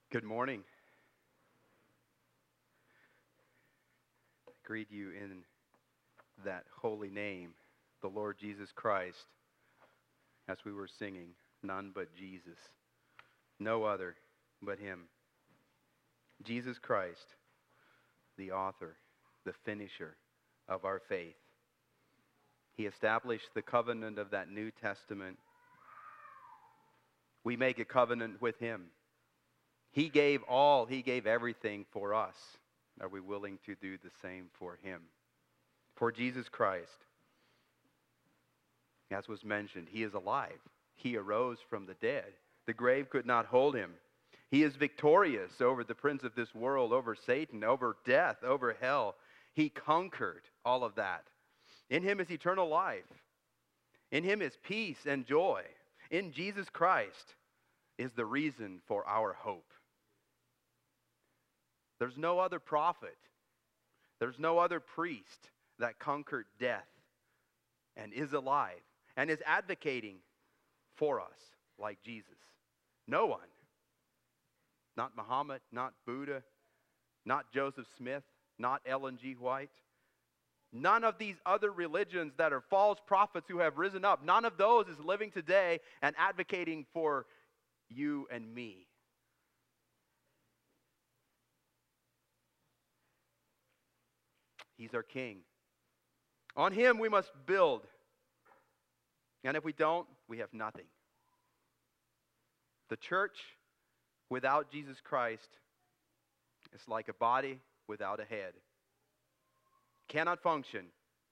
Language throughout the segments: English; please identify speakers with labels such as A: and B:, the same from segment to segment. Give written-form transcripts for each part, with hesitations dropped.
A: Good morning. I greet you in that holy name, the Lord Jesus Christ, as we were singing, none but Jesus, no other but Him. Jesus Christ, the author, the finisher of our faith. He established the covenant of that New Testament. We make a covenant with Him. He gave all, He gave everything for us. Are we willing to do the same for Him? For Jesus Christ, as was mentioned, He is alive. He arose from the dead. The grave could not hold Him. He is victorious over the prince of this world, over Satan, over death, over hell. He conquered all of that. In Him is eternal life. In Him is peace and joy. In Jesus Christ is the reason for our hope. There's no other prophet. There's no other priest that conquered death and is alive and is advocating for us like Jesus. No one. Not Muhammad, not Buddha, not Joseph Smith, not Ellen G. White. None of these other religions that are false prophets who have risen up, none of those is living today and advocating for you and me. He's our King. On Him we must build. And if we don't, we have nothing. The church without Jesus Christ is like a body without a head. Cannot function.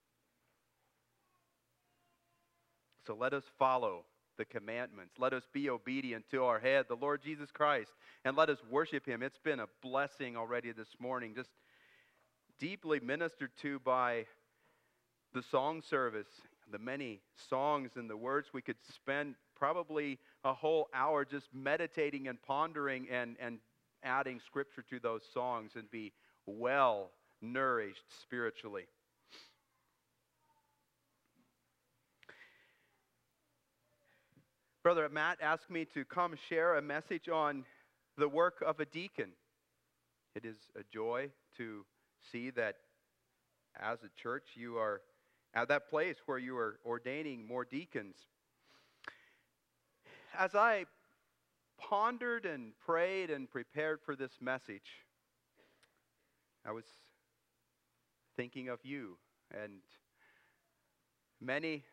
A: So let us follow the commandments. Let us be obedient to our head, the Lord Jesus Christ, and let us worship Him. It's been a blessing already this morning, just deeply ministered to by the song service, the many songs and the words. We could spend probably a whole hour just meditating and pondering and adding scripture to those songs and be well nourished spiritually. Brother Matt asked me to come share a message on the work of a deacon. It is a joy to see that as a church you are at that place where you are ordaining more deacons. As I pondered and prayed and prepared for this message, I was thinking of you and many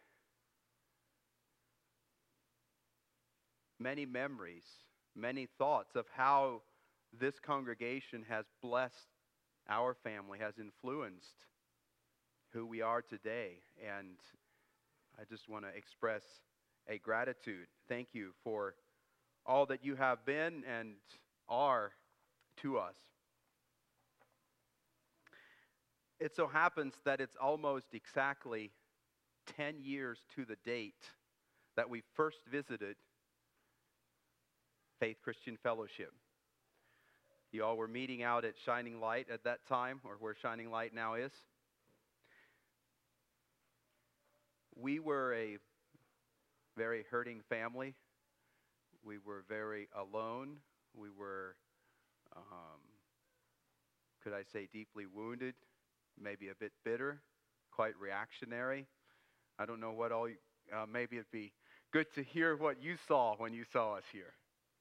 A: memories, many thoughts of how this congregation has blessed our family, has influenced who we are today. And I just want to express a gratitude. Thank you for all that you have been and are to us. It so happens that it's almost exactly 10 years to the date that we first visited Faith Christian Fellowship. You all were meeting out at Shining Light at that time, or where Shining Light now is. We were a very hurting family. We were very alone. We were, could I say, deeply wounded, maybe a bit bitter, quite reactionary. I don't know what all you, maybe it'd be good to hear what you saw when you saw us here.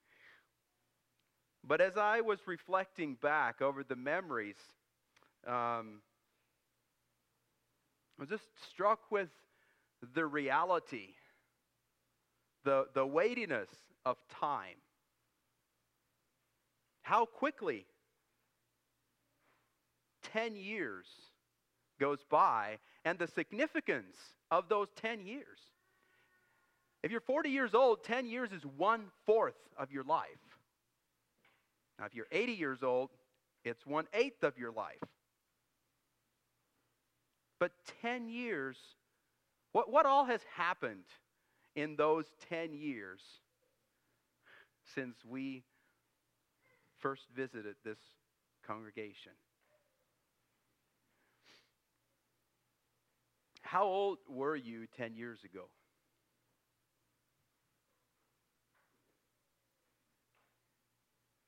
A: But as I was reflecting back over the memories, I was just struck with the reality, the weightiness of time. How quickly 10 years goes by, and the significance of those 10 years. If you're 40 years old, 10 years is 1/4 of your life. Now, if you're 80 years old, it's 1/8 of your life. But 10 years, what all has happened in those 10 years since we first visited this congregation? How old were you 10 years ago?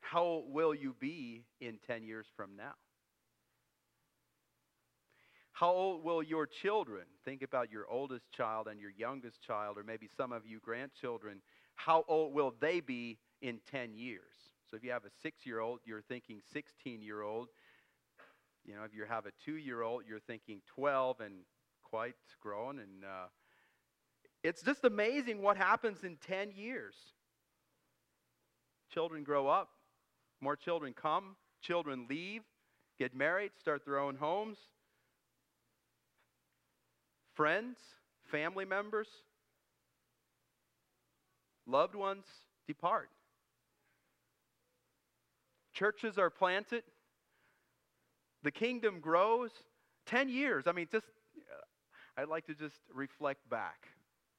A: How old will you be in 10 years from now? How old will your children, think about your oldest child and your youngest child, or maybe some of you grandchildren, how old will they be in 10 years? So if you have a 6-year-old, you're thinking 16-year-old. You know, if you have a 2-year-old, you're thinking 12 and quite grown. And it's just amazing what happens in 10 years. Children grow up, more children come, children leave, get married, start their own homes. Friends, family members, loved ones depart. Churches are planted. The kingdom grows. 10 years. I mean, I'd like to just reflect back.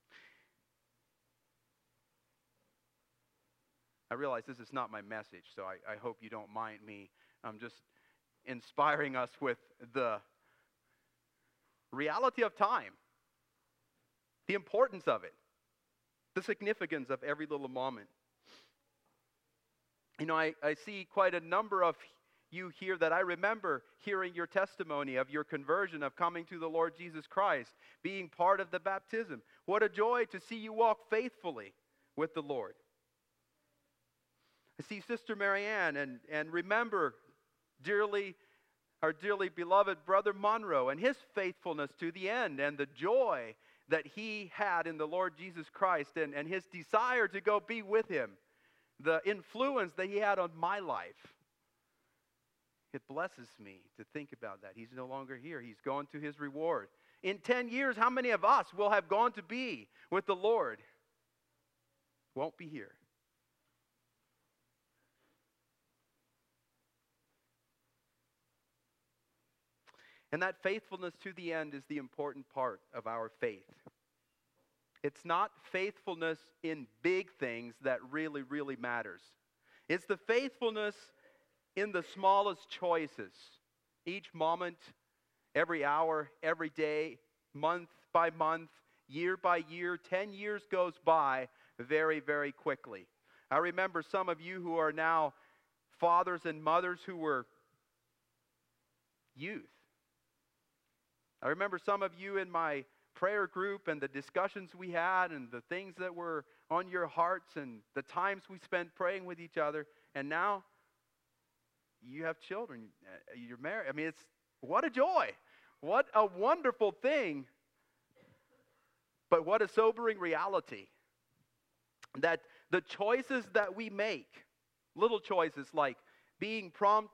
A: I realize this is not my message, so I hope you don't mind me. I'm just inspiring us with the reality of time, the importance of it, the significance of every little moment. You know, I see quite a number of you here that I remember hearing your testimony of your conversion, of coming to the Lord Jesus Christ, being part of the baptism. What a joy to see you walk faithfully with the Lord. I see Sister Marianne and remember our dearly beloved Brother Monroe and his faithfulness to the end and the joy that he had in the Lord Jesus Christ and his desire to go be with him, the influence that he had on my life. It blesses me to think about that. He's no longer here. He's gone to his reward. In 10 years, how many of us will have gone to be with the Lord? Won't be here. And that faithfulness to the end is the important part of our faith. It's not faithfulness in big things that really, really matters. It's the faithfulness in the smallest choices. Each moment, every hour, every day, month by month, year by year, 10 years goes by very, very quickly. I remember some of you who are now fathers and mothers who were youth. I remember some of you in my prayer group and the discussions we had and the things that were on your hearts and the times we spent praying with each other. And now you have children. You're married. I mean, what a joy. What a wonderful thing. But what a sobering reality. That the choices that we make, little choices like being prompt,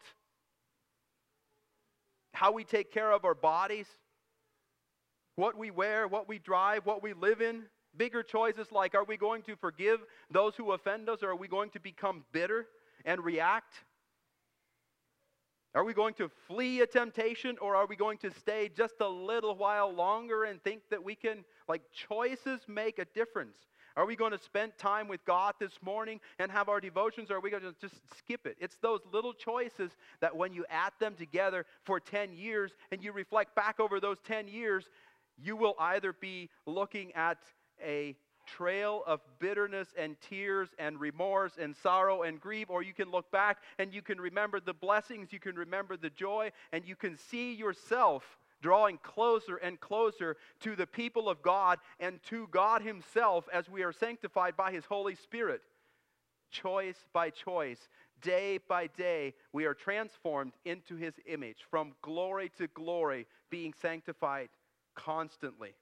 A: how we take care of our bodies, what we wear, what we drive, what we live in. Bigger choices like, are we going to forgive those who offend us, or are we going to become bitter and react? Are we going to flee a temptation, or are we going to stay just a little while longer and think that we can, choices make a difference. Are we going to spend time with God this morning and have our devotions, or are we going to just skip it? It's those little choices that when you add them together for 10 years and you reflect back over those 10 years, you will either be looking at a trail of bitterness and tears and remorse and sorrow and grief, or you can look back and you can remember the blessings, you can remember the joy, and you can see yourself drawing closer and closer to the people of God and to God Himself as we are sanctified by His Holy Spirit. Choice by choice, day by day, we are transformed into His image, from glory to glory, being sanctified constantly.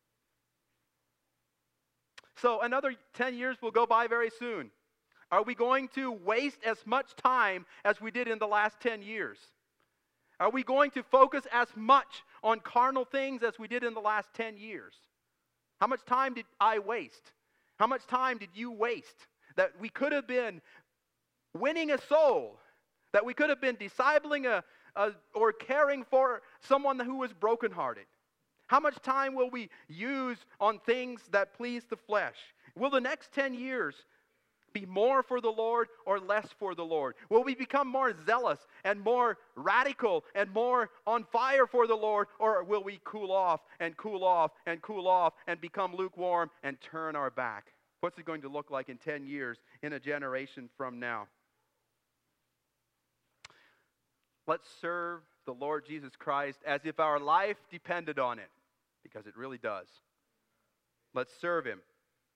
A: So another 10 years will go by very soon. Are we going to waste as much time as we did in the last 10 years? Are we going to focus as much on carnal things as we did in the last 10 years? How much time did I waste? How much time did you waste that we could have been winning a soul, that we could have been discipling or caring for someone who was brokenhearted? How much time will we use on things that please the flesh? Will the next 10 years be more for the Lord or less for the Lord? Will we become more zealous and more radical and more on fire for the Lord, or will we cool off and cool off and cool off and become lukewarm and turn our back? What's it going to look like in 10 years, in a generation from now? Let's serve the Lord Jesus Christ as if our life depended on it, because it really does. Let's serve Him.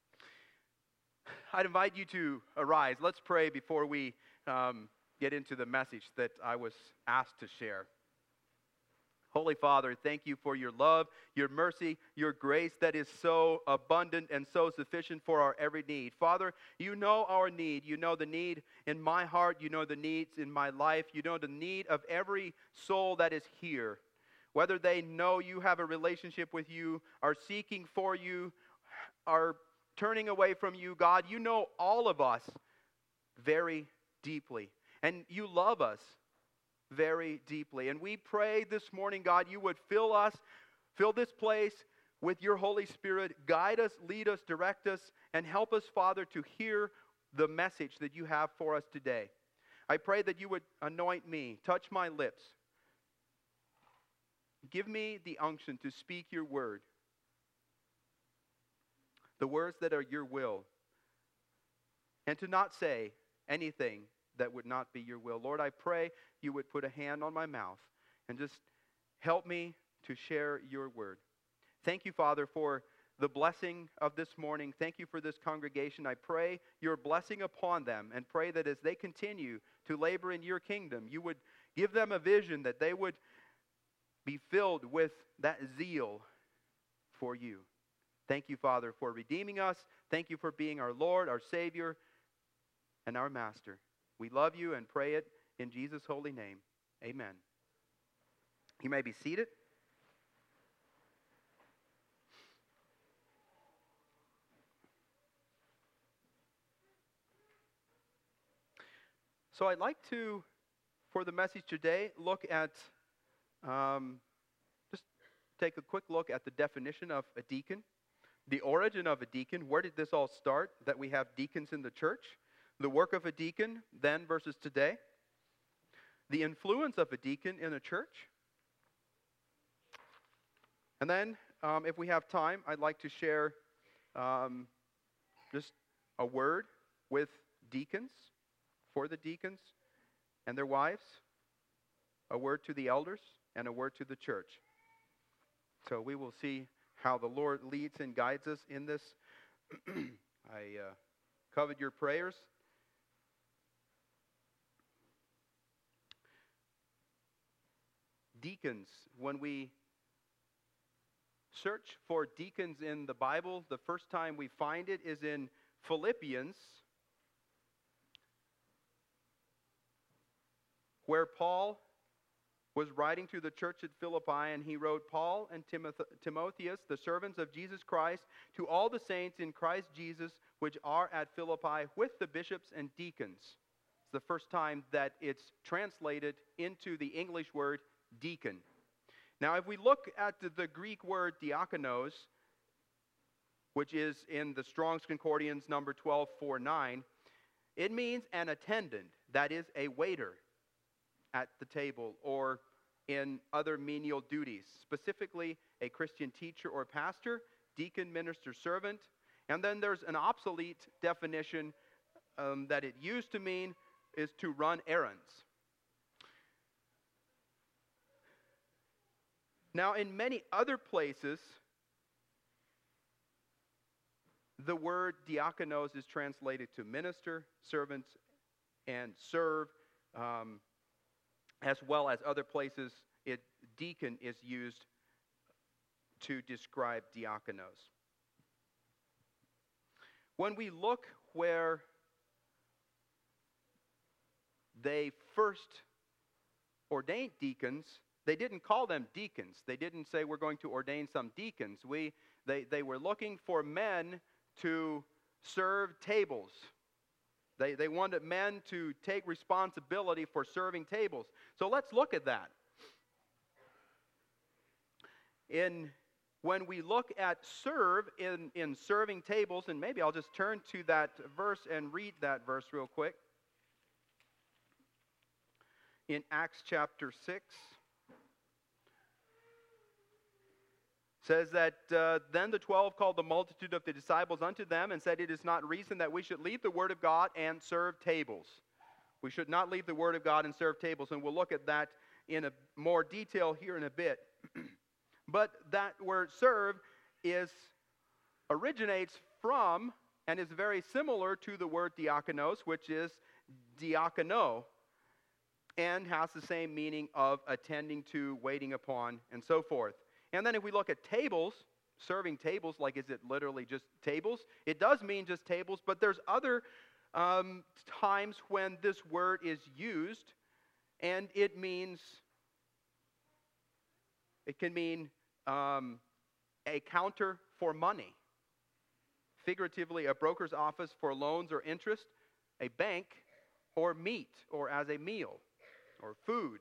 A: I'd invite you to arise. Let's pray before we get into the message that I was asked to share. Holy Father, thank you for your love, your mercy, your grace that is so abundant and so sufficient for our every need. Father, you know our need. You know the need in my heart. You know the needs in my life. You know the need of every soul that is here. Whether they know you, have a relationship with you, are seeking for you, are turning away from you, God, you know all of us very deeply. And you love us very deeply. And we pray this morning, God, you would fill this place with your Holy Spirit. Guide us, lead us, direct us, and help us, Father, to hear the message that you have for us today. I pray that you would anoint me, touch my lips. Give me the unction to speak your word, the words that are your will, and to not say anything that would not be your will. Lord, I pray you would put a hand on my mouth and just help me to share your word. Thank you, Father, for the blessing of this morning. Thank you for this congregation. I pray your blessing upon them and pray that as they continue to labor in your kingdom, you would give them a vision, that they would be filled with that zeal for you. Thank you, Father, for redeeming us. Thank you for being our Lord, our Savior, and our Master. We love you and pray it in Jesus' holy name. Amen. You may be seated. So I'd like to, for the message today, look at, just take a quick look at the definition of a deacon, the origin of a deacon. Where did this all start, that we have deacons in the church? The work of a deacon then versus today. The influence of a deacon in a church. And then, if we have time, I'd like to share just a word with deacons, for the deacons and their wives, a word to the elders, and a word to the church. So we will see how the Lord leads and guides us in this. I covet your prayers. Deacons, when we search for deacons in the Bible, the first time we find it is in Philippians, where Paul was writing to the church at Philippi, and he wrote, Paul and Timotheus, the servants of Jesus Christ, to all the saints in Christ Jesus, which are at Philippi, with the bishops and deacons. It's the first time that it's translated into the English word deacon. Now, if we look at the Greek word diakonos, which is in the Strong's Concordance number 1249, it means an attendant, that is, a waiter at the table or in other menial duties, specifically a Christian teacher or pastor, deacon, minister, servant. And then there's an obsolete definition that it used to mean is to run errands. Now, in many other places, the word diakonos is translated to minister, servant, and serve, as well as other places, deacon is used to describe diakonos. When we look where they first ordained deacons, they didn't call them deacons. They didn't say, we're going to ordain some deacons. They were looking for men to serve tables. They wanted men to take responsibility for serving tables. So let's look at that. When we look at serve in serving tables, and maybe I'll just turn to that verse and read that verse real quick. In Acts chapter 6. Says that then the 12 called the multitude of the disciples unto them and said, it is not reason that we should leave the word of God and serve tables. We should not leave the Word of God and serve tables, and we'll look at that in a more detail here in a bit. But that word serve originates from and is very similar to the word diakonos, which is diakono, and has the same meaning of attending to, waiting upon, and so forth. And then if we look at tables, serving tables, like is it literally just tables? It does mean just tables, but there's other times when this word is used, and it can mean a counter for money. Figuratively, a broker's office for loans or interest, a bank, or meat, or as a meal, or food.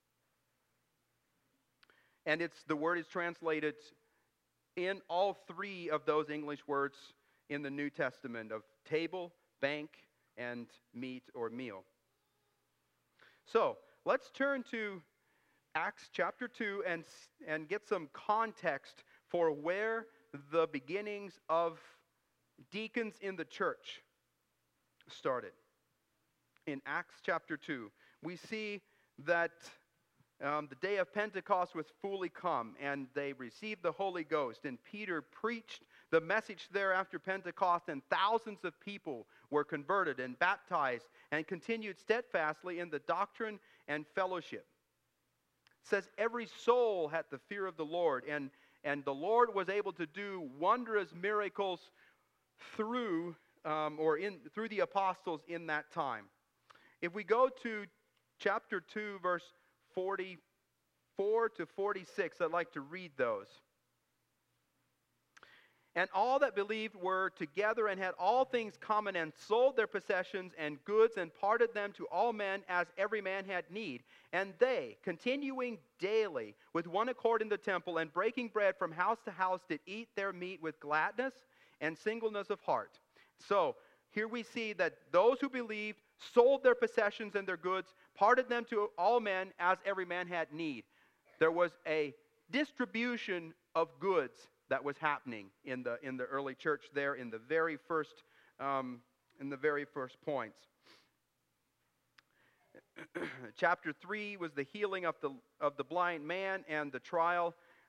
A: And the word is translated in all three of those English words in the New Testament of table, bank, and meat or meal. So, let's turn to Acts chapter 2 and get some context for where the beginnings of deacons in the church started. In Acts chapter 2, we see that the day of Pentecost was fully come, and they received the Holy Ghost, and Peter preached the message there after Pentecost, and thousands of people were converted and baptized and continued steadfastly in the doctrine and fellowship. It says every soul had the fear of the Lord, and the Lord was able to do wondrous miracles through the apostles in that time. If we go to chapter 2, verse 44 to 46, I'd like to read those. And all that believed were together and had all things common, and sold their possessions and goods, and parted them to all men as every man had need. And they, continuing daily with one accord in the temple, and breaking bread from house to house, did eat their meat with gladness and singleness of heart. So, here we see that those who believed sold their possessions and their goods, parted them to all men as every man had need. There was a distribution of goods that was happening in the early church there in the very first points. Chapter 3 was the healing of the blind man and the trial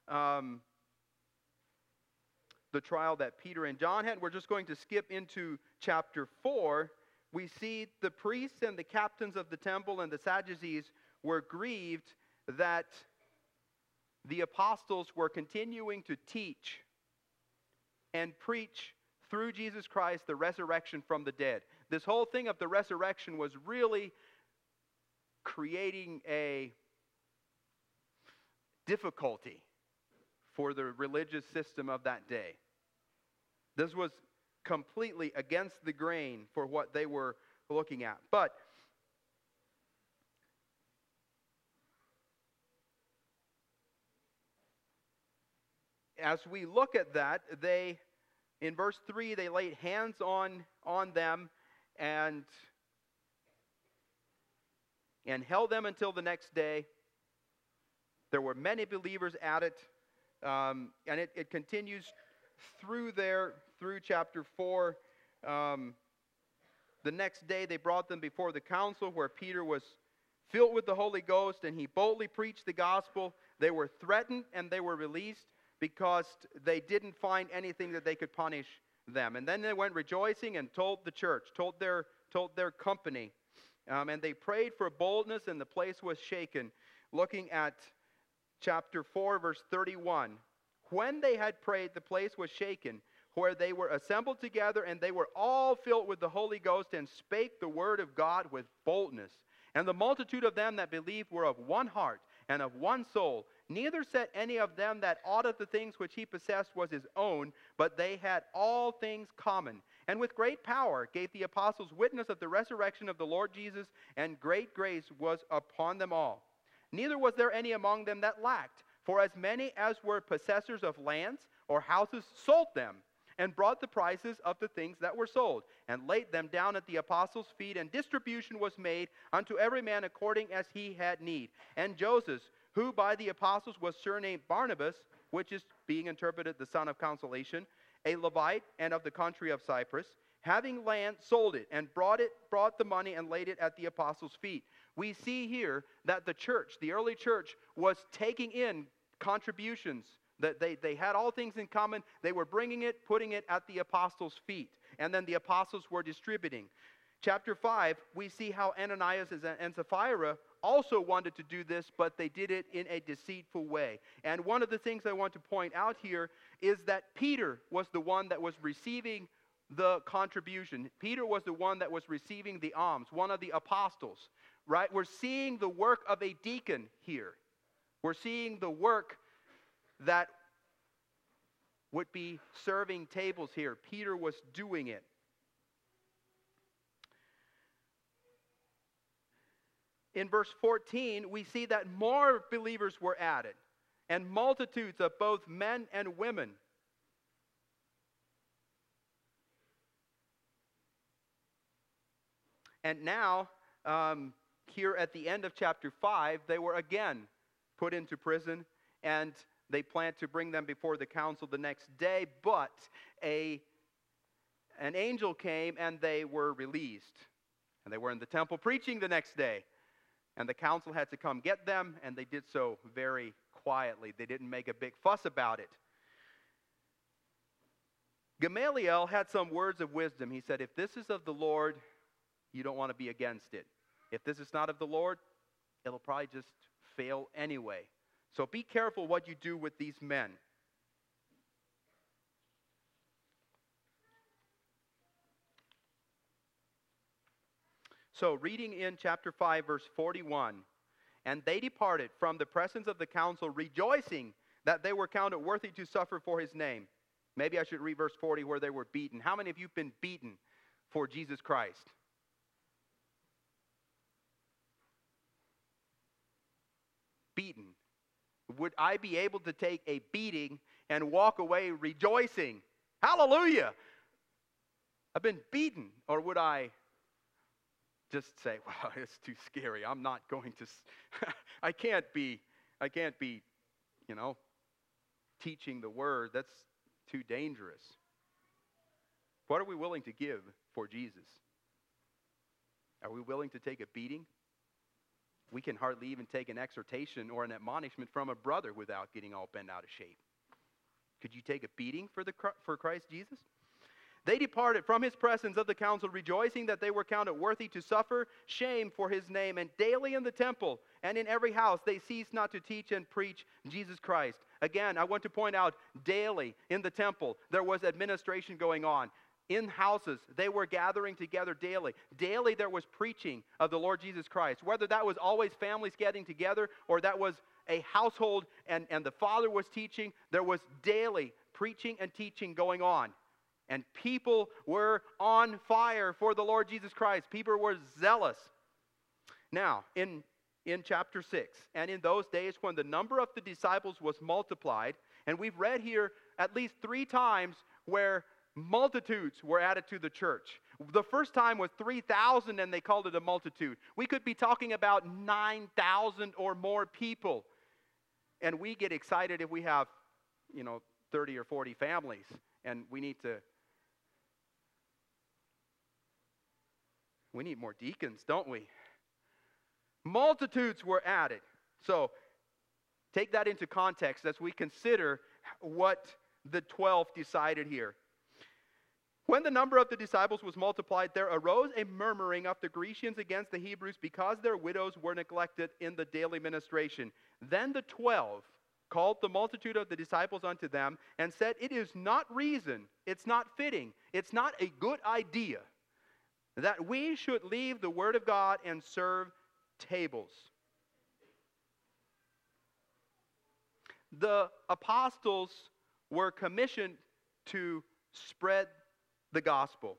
A: that Peter and John had. We're just going to skip into chapter 4. We see the priests and the captains of the temple and the Sadducees were grieved that the apostles were continuing to teach and preach through Jesus Christ the resurrection from the dead. This whole thing of the resurrection was really creating a difficulty for the religious system of that day. This was completely against the grain for what they were looking at. But as we look at that, in verse 3, they laid hands on them and held them until the next day. There were many believers at it, and it continues through chapter 4. The next day they brought them before the council, where Peter was filled with the Holy Ghost, and he boldly preached the gospel. They were threatened and they were released because they didn't find anything that they could punish them. And then they went rejoicing and told the church, told their company. And they prayed for boldness, and the place was shaken. Looking at chapter 4, verse 31. When they had prayed, the place was shaken, where they were assembled together, and they were all filled with the Holy Ghost, and spake the word of God with boldness. And the multitude of them that believed were of one heart and of one soul. Neither said any of them that aught of the things which he possessed was his own, but they had all things common. And with great power gave the apostles witness of the resurrection of the Lord Jesus, and great grace was upon them all. Neither was there any among them that lacked, for as many as were possessors of lands or houses sold them, and brought the prices of the things that were sold, and laid them down at the apostles' feet, and distribution was made unto every man according as he had need. And Joseph, who by the apostles was surnamed Barnabas, which is being interpreted the son of consolation, a Levite and of the country of Cyprus, having land, sold it, and brought the money and laid it at the apostles' feet. We see here that the church, the early church, was taking in contributions. That they had all things in common. They were bringing it, putting it at the apostles' feet. And then the apostles were distributing. Chapter 5, we see how Ananias and Sapphira also wanted to do this, but they did it in a deceitful way. And one of the things I want to point out here is that Peter was the one that was receiving the contribution. Peter was the one that was receiving the alms, one of the apostles, right? We're seeing the work of a deacon here. We're seeing the work that would be serving tables here. Peter was doing it. In verse 14, we see that more believers were added, and multitudes of both men and women. And now, here at the end of chapter 5, they were again put into prison, and they planned to bring them before the council the next day, but an angel came and they were released. And they were in the temple preaching the next day. And the council had to come get them, and they did so very quietly. They didn't make a big fuss about it. Gamaliel had some words of wisdom. He said, if this is of the Lord, you don't want to be against it. If this is not of the Lord, it'll probably just fail anyway. So be careful what you do with these men. So reading in chapter 5, verse 41, and they departed from the presence of the council, rejoicing that they were counted worthy to suffer for his name. Maybe I should read verse 40 where they were beaten. How many of you have been beaten for Jesus Christ? Beaten. Would I be able to take a beating and walk away rejoicing? Hallelujah! I've been beaten. Or would I just say, wow, it's too scary. I'm not going to, I can't be, teaching the word. That's too dangerous. What are we willing to give for Jesus? Are we willing to take a beating? We can hardly even take an exhortation or an admonishment from a brother without getting all bent out of shape. Could you take a beating for Christ Jesus? They departed from his presence of the council, rejoicing that they were counted worthy to suffer shame for his name. And daily in the temple and in every house they ceased not to teach and preach Jesus Christ. Again, I want to point out, daily in the temple there was administration going on. In houses, they were gathering together daily. Daily there was preaching of the Lord Jesus Christ. Whether that was always families getting together or that was a household and the Father was teaching, there was daily preaching and teaching going on. And people were on fire for the Lord Jesus Christ. People were zealous. Now, in chapter 6, and in those days when the number of the disciples was multiplied, and we've read here at least 3 times where multitudes were added to the church. The first time was 3,000 and they called it a multitude. We could be talking about 9,000 or more people. And we get excited if we have, 30 or 40 families and we need more deacons, don't we? Multitudes were added. So take that into context as we consider what the 12 decided here. When the number of the disciples was multiplied, there arose a murmuring of the Grecians against the Hebrews because their widows were neglected in the daily ministration. Then the 12 called the multitude of the disciples unto them and said, it is not reason, it's not fitting, it's not a good idea that we should leave the word of God and serve tables. The apostles were commissioned to spread the gospel.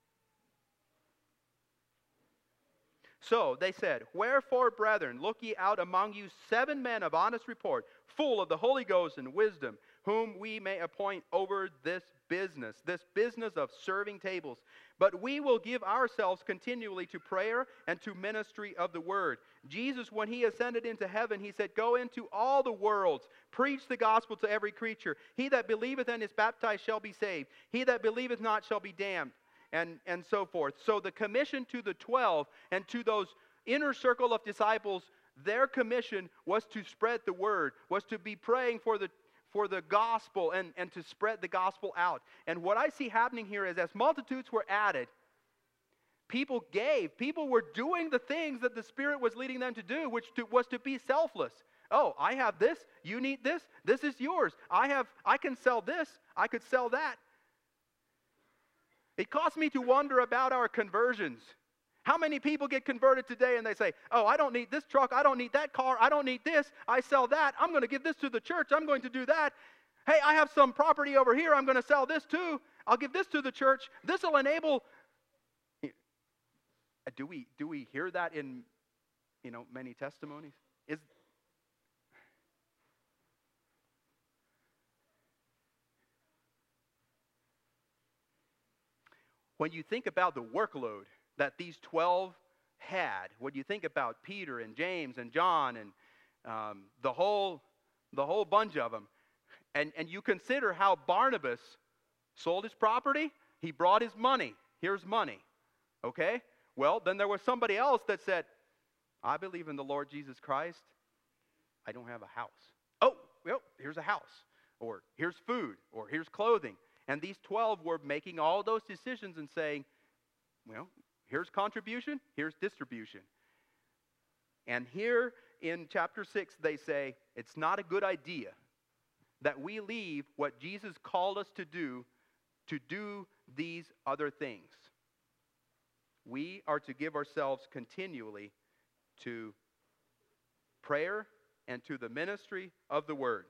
A: So they said, wherefore, brethren, look ye out among you 7 men of honest report, full of the Holy Ghost and wisdom, whom we may appoint over this business of serving tables. But we will give ourselves continually to prayer and to ministry of the word. Jesus, when he ascended into heaven, he said, go into all the worlds, preach the gospel to every creature. He that believeth and is baptized shall be saved. He that believeth not shall be damned. and so forth. So the commission to the 12 and to those inner circle of disciples, their commission was to spread the word, was to be praying for the gospel and to spread the gospel out. And what I see happening here is as multitudes were added, people gave. People were doing the things that the Spirit was leading them to do, which was to be selfless. Oh, I have this. You need this. This is yours. I can sell this. I could sell that. It caused me to wonder about our conversions. How many people get converted today and they say, oh, I don't need this truck. I don't need that car. I don't need this. I sell that. I'm going to give this to the church. I'm going to do that. Hey, I have some property over here. I'm going to sell this too. I'll give this to the church. This will enable. Do we hear that in many testimonies? When you think about the workload that these 12 had, when you think about Peter and James and John and the whole bunch of them, and you consider how Barnabas sold his property, he brought his money. Here's money. Okay? Well, then there was somebody else that said, I believe in the Lord Jesus Christ. I don't have a house. Oh, well, here's a house. Or here's food. Or here's clothing. And these 12 were making all those decisions and saying, well, here's contribution, here's distribution. And here in chapter 6, they say, it's not a good idea that we leave what Jesus called us to do these other things. We are to give ourselves continually to prayer and to the ministry of the word.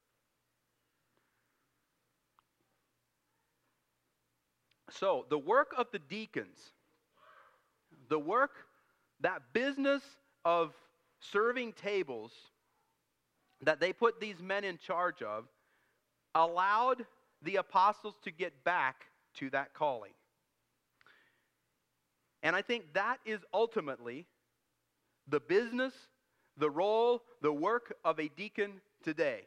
A: So, the work of the deacons, the work, that business of serving tables that they put these men in charge of, allowed the apostles to get back to that calling. And I think that is ultimately the business, the role, the work of a deacon today.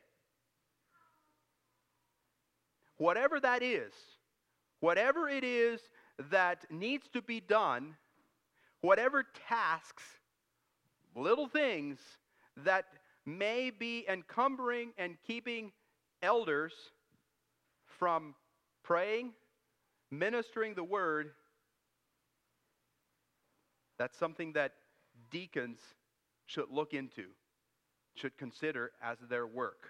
A: Whatever that is, whatever it is that needs to be done, whatever tasks, little things that may be encumbering and keeping elders from praying, ministering the word, that's something that deacons should look into, should consider as their work.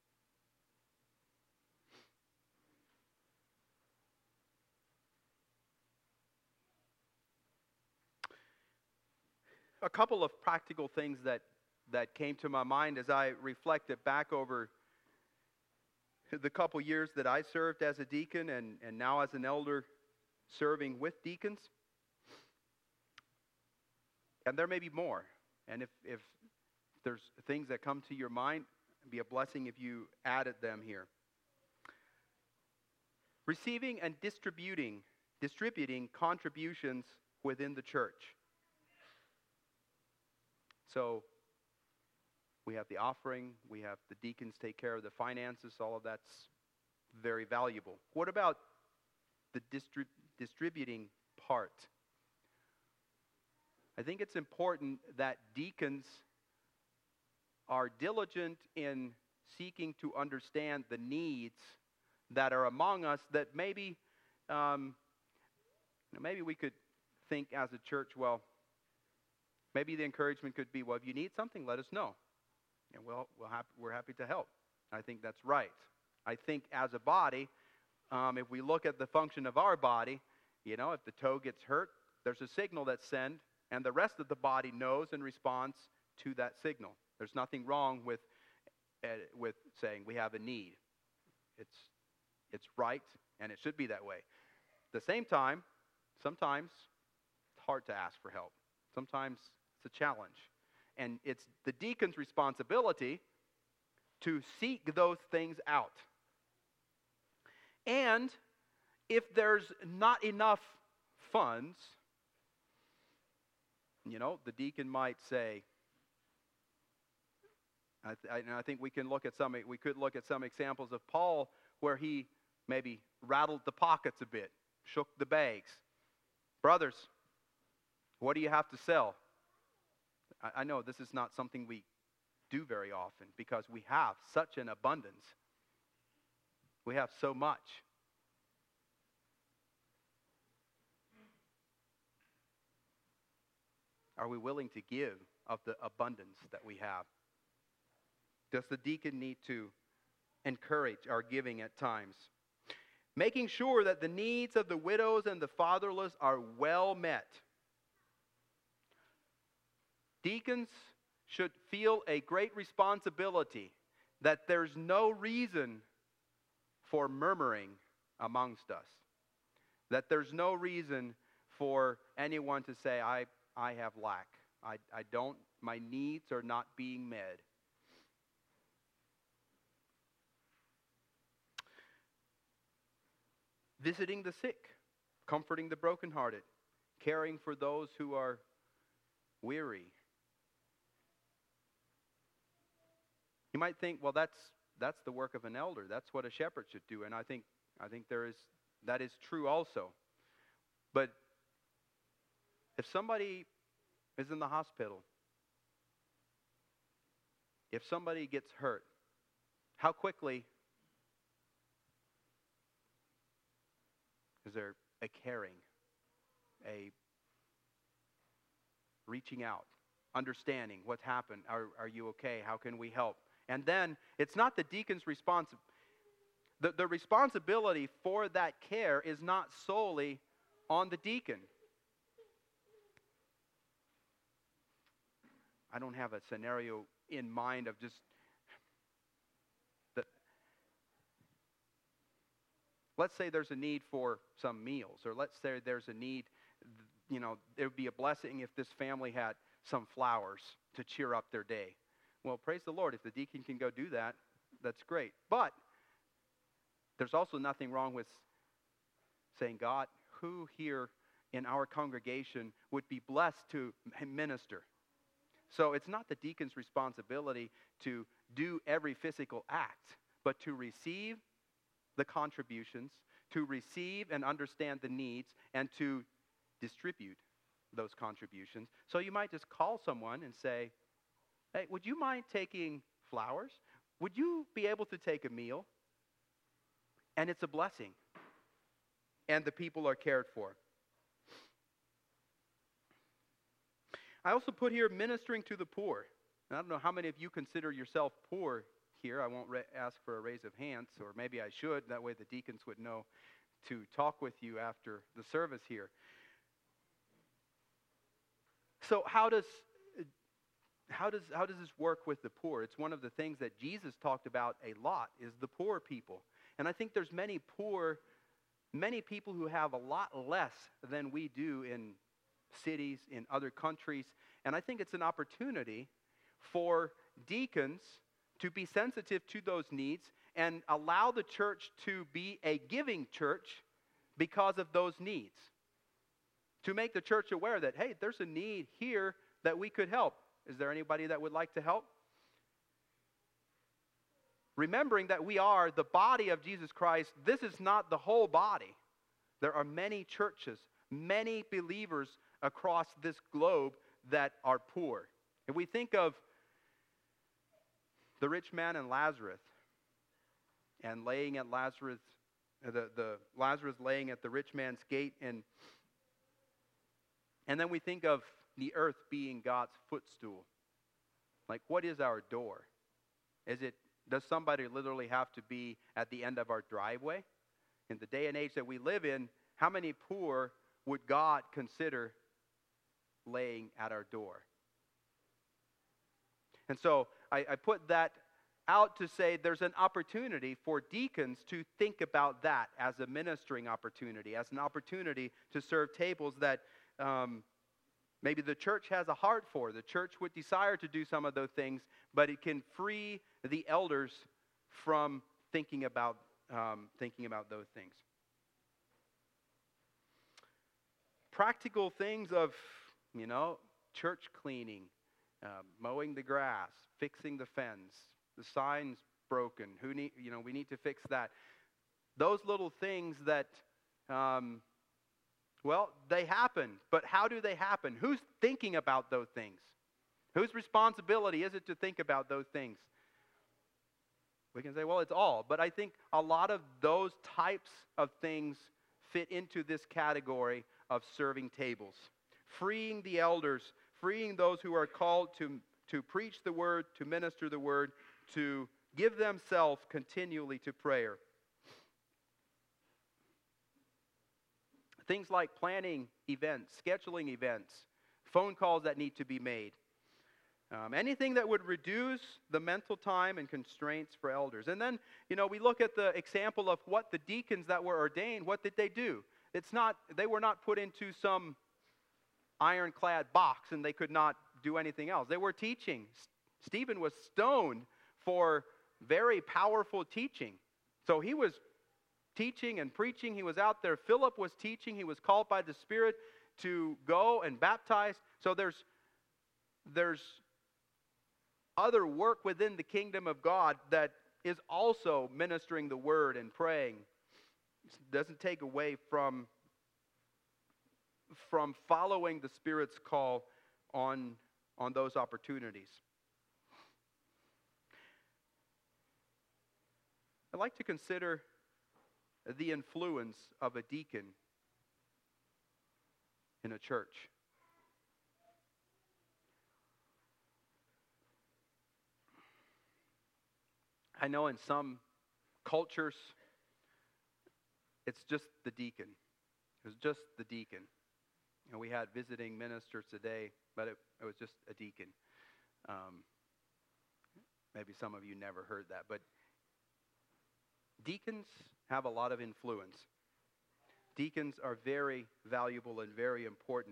A: A couple of practical things that came to my mind as I reflected back over the couple years that I served as a deacon and now as an elder serving with deacons. And there may be more. And if there's things that come to your mind, it'd be a blessing if you added them here. Receiving and distributing contributions within the church. So we have the offering, we have the deacons take care of the finances, all of that's very valuable. What about the distributing part? I think it's important that deacons are diligent in seeking to understand the needs that are among us that maybe we could think as a church, well, maybe the encouragement could be, well, if you need something, let us know. And we're happy to help. I think that's right. I think as a body, if we look at the function of our body, if the toe gets hurt, there's a signal that's sent, and the rest of the body knows and responds to that signal. There's nothing wrong with saying we have a need. It's right, and it should be that way. At the same time, sometimes it's hard to ask for help. Sometimes it's a challenge. And it's the deacon's responsibility to seek those things out. And if there's not enough funds, the deacon might say, I think we could look at some examples of Paul where he maybe rattled the pockets a bit, shook the bags, Brothers, what do you have to sell? I know this is not something we do very often because we have such an abundance. We have so much. Are we willing to give of the abundance that we have? Does the deacon need to encourage our giving at times? Making sure that the needs of the widows and the fatherless are well met. Deacons should feel a great responsibility that there's no reason for murmuring amongst us. That there's no reason for anyone to say, I have lack. My needs are not being met. Visiting the sick, comforting the brokenhearted, caring for those who are weary. You might think, well, that's the work of an elder. That's what a shepherd should do, and I think that is true also. But if somebody is in the hospital, if somebody gets hurt, how quickly is there a caring, a reaching out, understanding what's happened? Are you okay? How can we help? And then it's not the deacon's responsibility. The responsibility for that care is not solely on the deacon. I don't have a scenario in mind of just let's say there's a need for some meals, or let's say there's a need, it would be a blessing if this family had some flowers to cheer up their day. Well, praise the Lord. If the deacon can go do that, that's great. But there's also nothing wrong with saying, God, who here in our congregation would be blessed to minister? So it's not the deacon's responsibility to do every physical act, but to receive the contributions, to receive and understand the needs, and to distribute those contributions. So you might just call someone and say, hey, would you mind taking flowers? Would you be able to take a meal? And it's a blessing. And the people are cared for. I also put here ministering to the poor. And I don't know how many of you consider yourself poor here. I won't ask for a raise of hands, or maybe I should. That way the deacons would know to talk with you after the service here. So how does this work with the poor? It's one of the things that Jesus talked about a lot, is the poor people. And I think there's many people who have a lot less than we do in cities, in other countries. And I think it's an opportunity for deacons to be sensitive to those needs and allow the church to be a giving church because of those needs. To make the church aware that, hey, there's a need here that we could help. Is there anybody that would like to help? Remembering that we are the body of Jesus Christ, this is not the whole body. There are many churches, many believers across this globe that are poor. If we think of the rich man and Lazarus, and laying at Lazarus, the Lazarus laying at the rich man's gate, and then we think of the earth being God's footstool. Like, what is our door? Does somebody literally have to be at the end of our driveway? In the day and age that we live in, how many poor would God consider laying at our door? And so I put that out to say there's an opportunity for deacons to think about that as a ministering opportunity, as an opportunity to serve tables that maybe the church has a heart for. The church would desire to do some of those things, but it can free the elders from thinking about those things. Practical things of, church cleaning, mowing the grass, fixing the fence, the sign's broken. We need to fix that. Those little things that Well, they happen, but how do they happen? Who's thinking about those things? Whose responsibility is it to think about those things? We can say, well, it's all, but I think a lot of those types of things fit into this category of serving tables. Freeing the elders, freeing those who are called to preach the word, to minister the word, to give themselves continually to prayer. Things like planning events, scheduling events, phone calls that need to be made. Anything that would reduce the mental time and constraints for elders. And then, we look at the example of what the deacons that were ordained, what did they do? They were not put into some ironclad box and they could not do anything else. They were teaching. Stephen was stoned for very powerful teaching. So he was teaching and preaching. He was out there. Philip was teaching. He was called by the Spirit to go and baptize. So there's other work within the kingdom of God that is also ministering the word and praying. It doesn't take away from following the Spirit's call on those opportunities. I'd like to consider the influence of a deacon in a church. I know in some cultures, it's just the deacon. It was just the deacon. And we had visiting ministers today, but it was just a deacon. Maybe some of you never heard that, but deacons have a lot of influence. Deacons are very valuable and very important.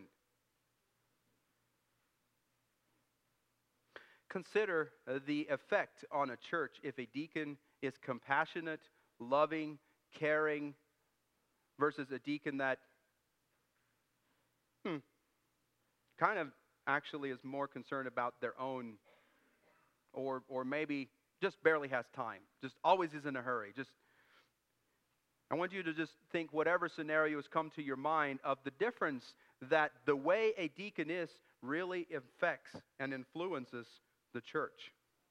A: Consider the effect on a church if a deacon is compassionate, loving, caring, versus a deacon that kind of actually is more concerned about their own, or maybe just barely has time, just always is in a hurry. I want you to just think whatever scenarios come to your mind of the difference that the way a deacon is really affects and influences the church.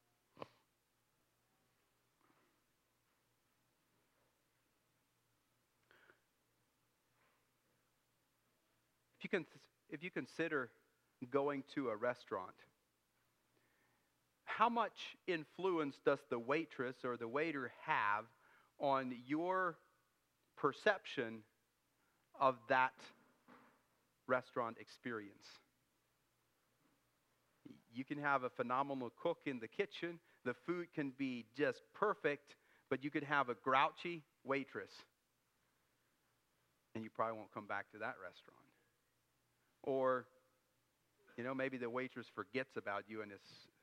A: If you consider going to a restaurant, how much influence does the waitress or the waiter have on your perception of that restaurant experience? You can have a phenomenal cook in the kitchen. The food can be just perfect, but you could have a grouchy waitress, and you probably won't come back to that restaurant. Or, maybe the waitress forgets about you and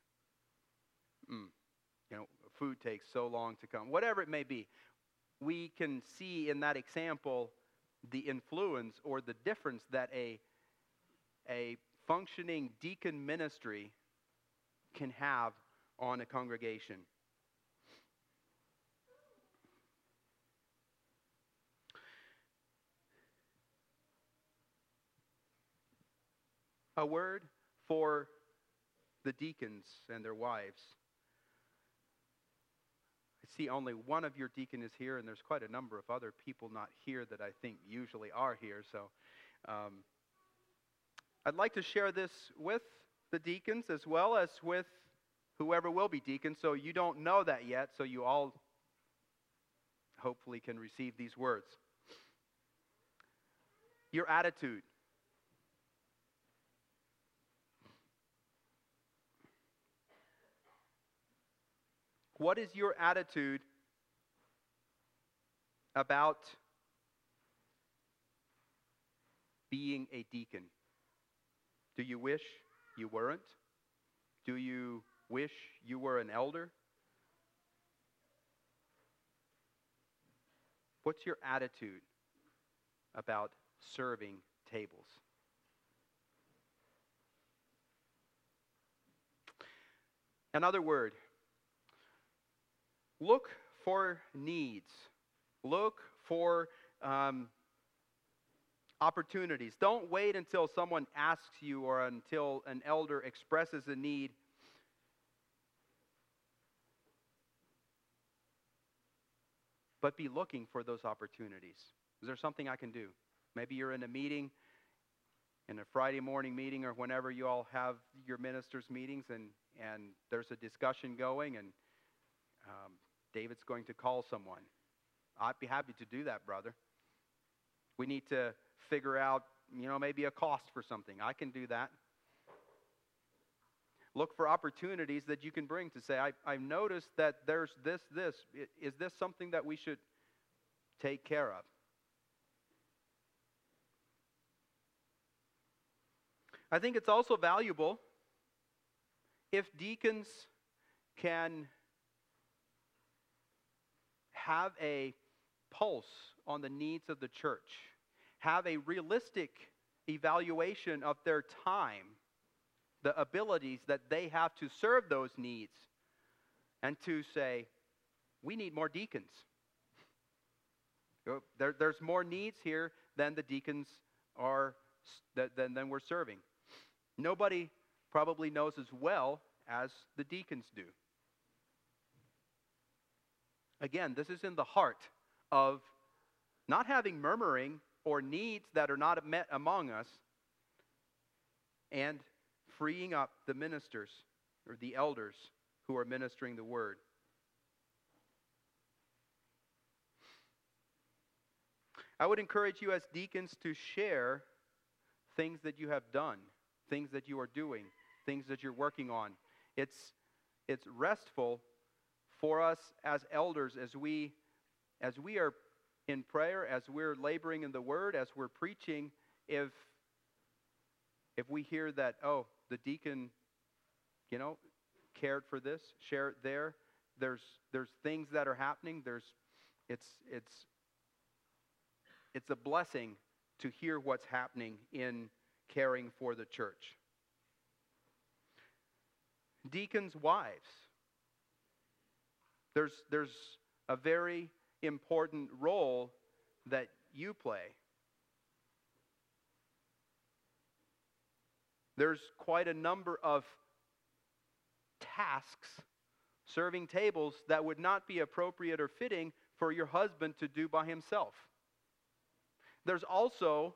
A: food takes so long to come. Whatever it may be, we can see in that example the influence or the difference that a functioning deacon ministry can have on a congregation. A word for the deacons and their wives. I see only one of your deacon is here, and there's quite a number of other people not here that I think usually are here. So I'd like to share this with the deacons as well as with whoever will be deacons. So you don't know that yet, so you all hopefully can receive these words. Your attitude. What is your attitude about being a deacon? Do you wish you weren't? Do you wish you were an elder? What's your attitude about serving tables? Another word. Look for needs. Look for opportunities. Don't wait until someone asks you or until an elder expresses a need. But be looking for those opportunities. Is there something I can do? Maybe you're in a meeting, in a Friday morning meeting, or whenever you all have your ministers' meetings, and there's a discussion going, and David's going to call someone. I'd be happy to do that, brother. We need to figure out, maybe a cost for something. I can do that. Look for opportunities that you can bring to say, I've noticed that there's this. Is this something that we should take care of? I think it's also valuable if deacons can have a pulse on the needs of the church, have a realistic evaluation of their time, the abilities that they have to serve those needs, and to say, we need more deacons. There's more needs here than the deacons are, than we're serving. Nobody probably knows as well as the deacons do. Again, this is in the heart of not having murmuring or needs that are not met among us, and freeing up the ministers or the elders who are ministering the word. I would encourage you as deacons to share things that you have done, things that you are doing, things that you're working on. It's restful for us as elders as we are in prayer, as we're laboring in the word, as we're preaching, if we hear that, oh, the deacon, cared for this, share it there. There's things that are happening. It's a blessing to hear what's happening in caring for the church. Deacons' wives. There's a very important role that you play. There's quite a number of tasks, serving tables, that would not be appropriate or fitting for your husband to do by himself. There's also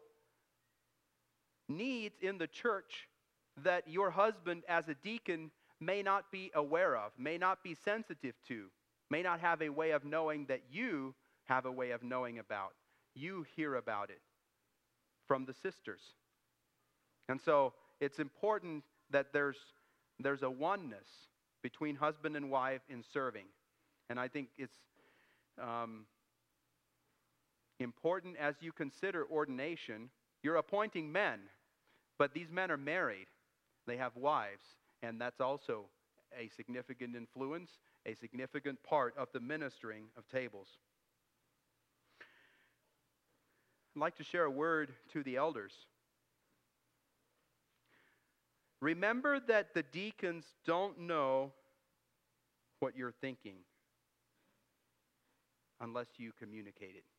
A: needs in the church that your husband as a deacon may not be aware of, may not be sensitive to, may not have a way of knowing that you have a way of knowing about. You hear about it from the sisters. And so it's important that there's a oneness between husband and wife in serving. And I think it's important as you consider ordination. You're appointing men, but these men are married. They have wives, and that's also a significant influence, a significant part of the ministering of tables. I'd like to share a word to the elders. Remember that the deacons don't know what you're thinking unless you communicate it.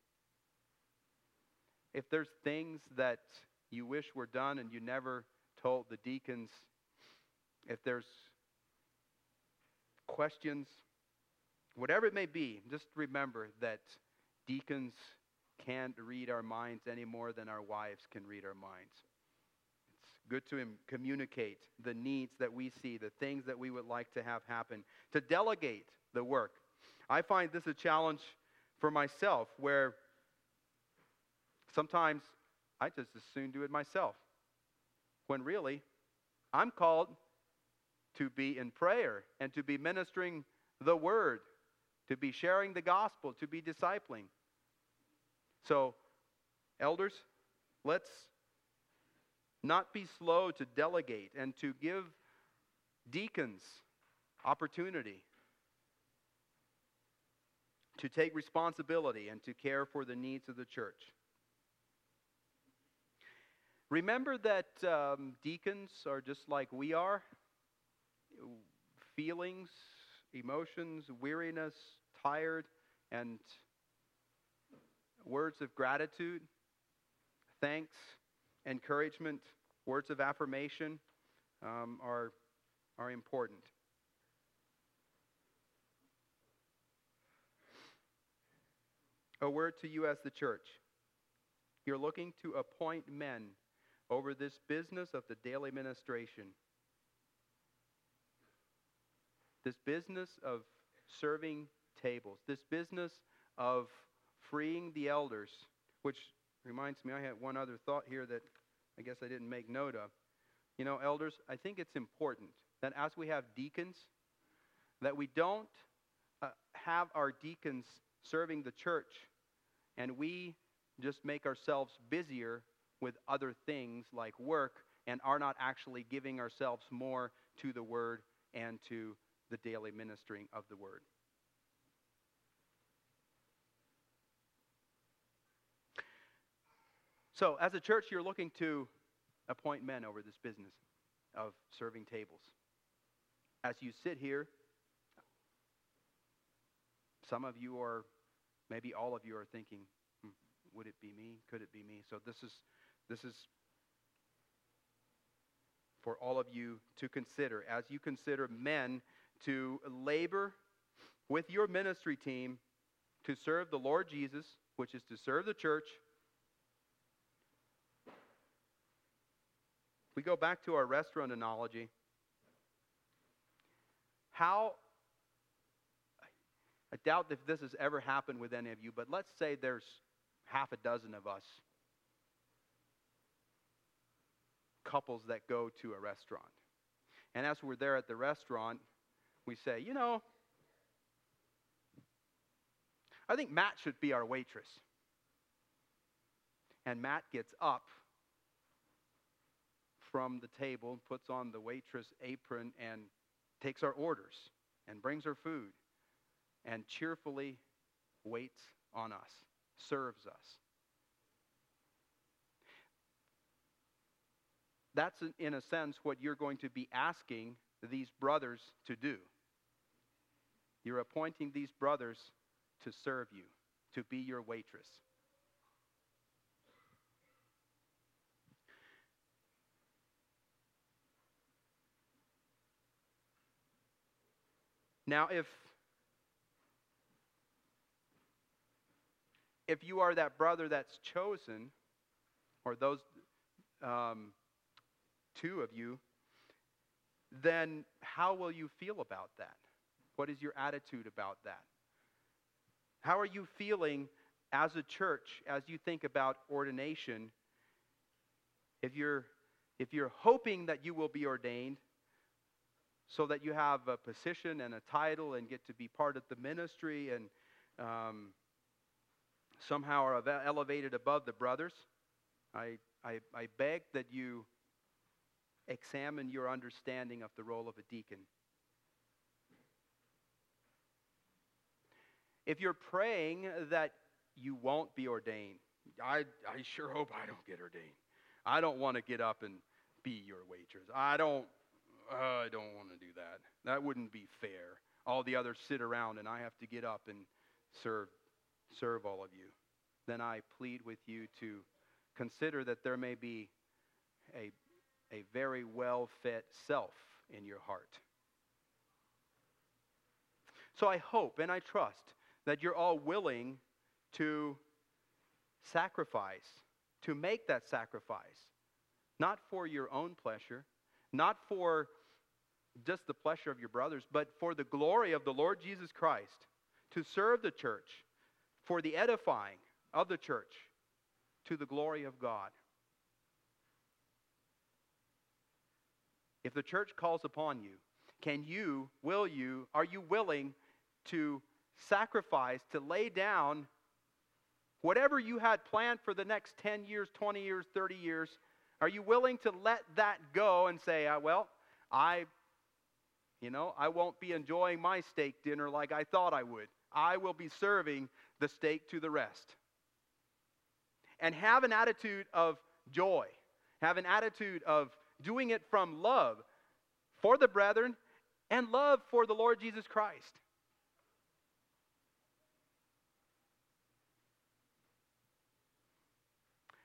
A: If there's things that you wish were done and you never told the deacons, if there's questions, whatever it may be, just remember that deacons can't read our minds any more than our wives can read our minds. It's good to communicate the needs that we see, the things that we would like to have happen, to delegate the work. I find this a challenge for myself, where sometimes I just as soon do it myself, when really I'm called to be in prayer and to be ministering the word, to be sharing the gospel, to be discipling. So, elders, let's not be slow to delegate and to give deacons opportunity to take responsibility and to care for the needs of the church. Remember that deacons are just like we are. Feelings, emotions, weariness, tired, and words of gratitude, thanks, encouragement, words of affirmation are important. A word to you as the church. You're looking to appoint men over this business of the daily ministration. This business of serving tables. This business of freeing the elders, which reminds me, I had one other thought here that I guess I didn't make note of. You know, elders, I think it's important that as we have deacons, that we don't have our deacons serving the church and we just make ourselves busier with other things like work and are not actually giving ourselves more to the Word and to the daily ministering of the Word. So, as a church, you're looking to appoint men over this business of serving tables. As you sit here, some of you are, maybe all of you are thinking, would it be me? Could it be me? So this is for all of you to consider. As you consider men to labor with your ministry team to serve the Lord Jesus, which is to serve the church. We go back to our restaurant analogy. I doubt if this has ever happened with any of you, but let's say there's half a dozen of us, couples that go to a restaurant. And as we're there at the restaurant, we say, you know, I think Matt should be our waitress. And Matt gets up from the table, puts on the waitress apron, and takes our orders, and brings our food, and cheerfully waits on us, serves us. That's, in a sense, what you're going to be asking these brothers to do. You're appointing these brothers to serve you, to be your waitress. Now, if you are that brother that's chosen, or those two of you, then how will you feel about that? What is your attitude about that? How are you feeling as a church as you think about ordination? If you're hoping that you will be ordained so that you have a position and a title and get to be part of the ministry and somehow are elevated above the brothers, I beg that you examine your understanding of the role of a deacon. If you're praying that you won't be ordained, I sure hope I don't get ordained. I don't want to get up and be your waitress. I don't want to do that. That wouldn't be fair. All the others sit around and I have to get up and serve all of you. Then I plead with you to consider that there may be a very well-fit self in your heart. So I hope and I trust that you're all willing to sacrifice, to make that sacrifice, not for your own pleasure, not for just the pleasure of your brothers, but for the glory of the Lord Jesus Christ, to serve the church, for the edifying of the church, to the glory of God. If the church calls upon you, are you willing to sacrifice, to lay down whatever you had planned for the next 10 years, 20 years, 30 years? Are you willing to let that go and say, I won't be enjoying my steak dinner like I thought I would. I will be serving the steak to the rest. And have an attitude of joy. Have an attitude of doing it from love for the brethren and love for the Lord Jesus Christ.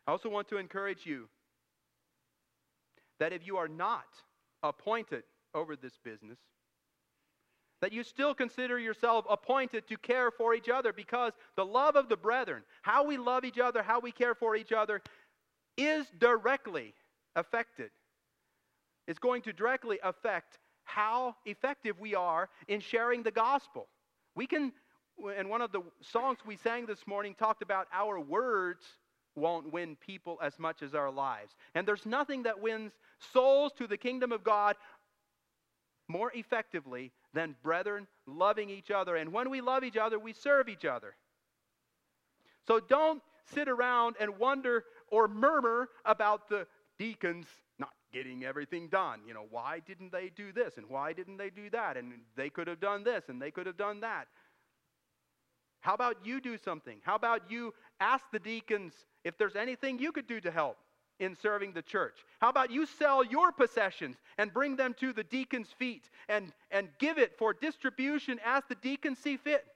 A: I also want to encourage you that if you are not appointed over this business, that you still consider yourself appointed to care for each other, because the love of the brethren, how we love each other, how we care for each other, is directly affected. It's going to directly affect how effective we are in sharing the gospel. We can, and one of the songs we sang this morning talked about our words won't win people as much as our lives. And there's nothing that wins souls to the kingdom of God more effectively than brethren loving each other. And when we love each other, we serve each other. So don't sit around and wonder or murmur about the deacons not getting everything done. You know, why didn't they do this? And why didn't they do that? And they could have done this and they could have done that. How about you do something? How about you ask the deacons if there's anything you could do to help in serving the church? How about you sell your possessions and bring them to the deacon's feet and give it for distribution as the deacons see fit?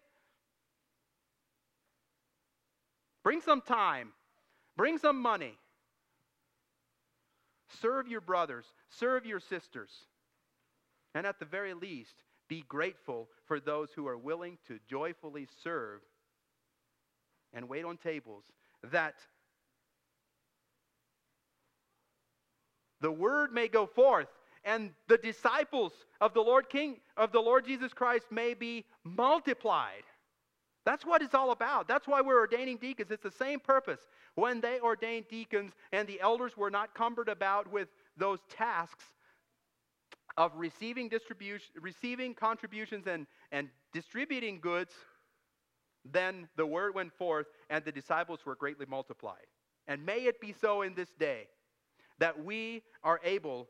A: Bring some time. Bring some money. Serve your brothers. Serve your sisters. And at the very least, be grateful for those who are willing to joyfully serve and wait on tables, that the word may go forth and the disciples of the Lord Jesus Christ may be multiplied. That's what it's all about. That's why we're ordaining deacons. It's the same purpose. When they ordained deacons and the elders were not cumbered about with those tasks of receiving contributions and distributing goods, then the word went forth and the disciples were greatly multiplied. And may it be so in this day, that we are able,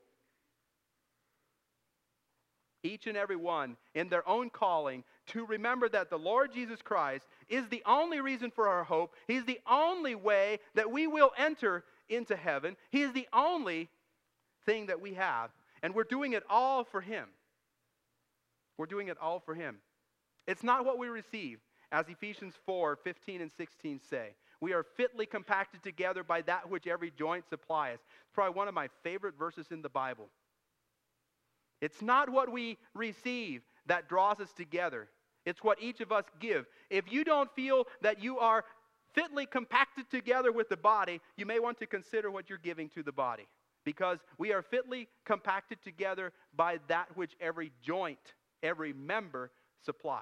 A: each and every one in their own calling, to remember that the Lord Jesus Christ is the only reason for our hope. He's the only way that we will enter into heaven. He is the only thing that we have. And we're doing it all for Him. We're doing it all for Him. It's not what we receive, as Ephesians 4:15 and 16 say. We are fitly compacted together by that which every joint supplies. It's probably one of my favorite verses in the Bible. It's not what we receive that draws us together. It's what each of us give. If you don't feel that you are fitly compacted together with the body, you may want to consider what you're giving to the body. Because we are fitly compacted together by that which every joint, every member supplieth.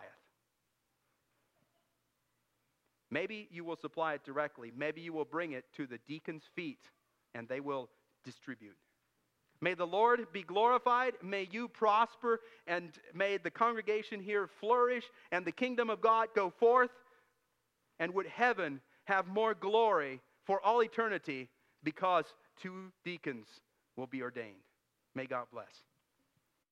A: Maybe you will supply it directly. Maybe you will bring it to the deacon's feet and they will distribute. May the Lord be glorified. May you prosper, and may the congregation here flourish and the kingdom of God go forth. And would heaven have more glory for all eternity, because 2 deacons will be ordained. May God bless.